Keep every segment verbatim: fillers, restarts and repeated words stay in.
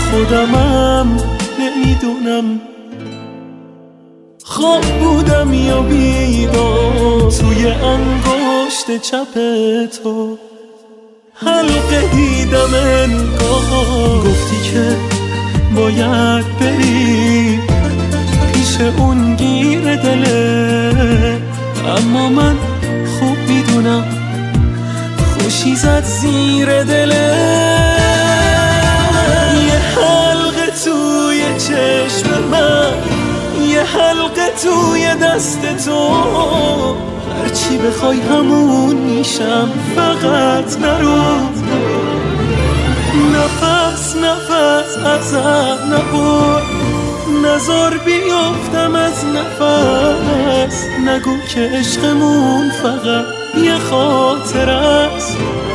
خودمم نمیدونم خواب بودم یا بیدار توی انگشت چپ تو حلقه دیدم انگار گفتی که باید بری پیش اون گیر دله، اما من خوب میدونم خوشی زد زیر دله. یه حلقه توی چشم من، یه حلقه توی دست تو، هرچی بخوای همون میشم فقط نرو. نفس نفس ازم نبر، نزار بیافتم از نفس، نگو که عشقمون فقط یه خاطر است.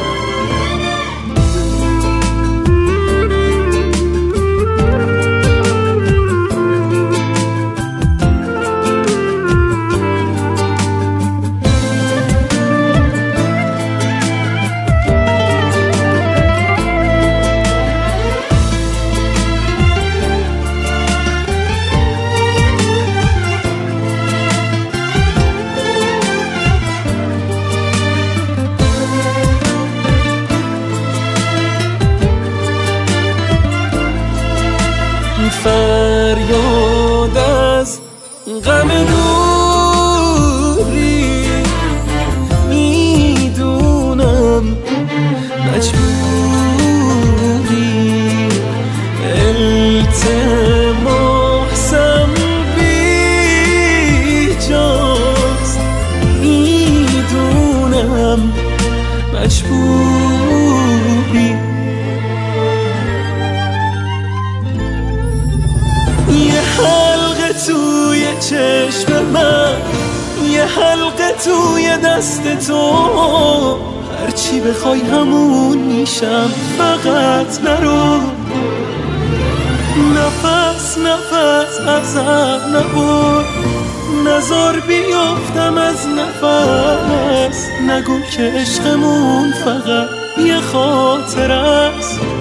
فریاد از غم دوری میدونم مجبوری، التماسم بیجاست میدونم مجبوری. یه حلقه توی چشم من، یه حلقه توی دست تو، هرچی بخوای همون میشم فقط نرو. نفس نفس ازم نبر، نزار بیافتم از نفس، نگو که عشقمون فقط یه خاطر است.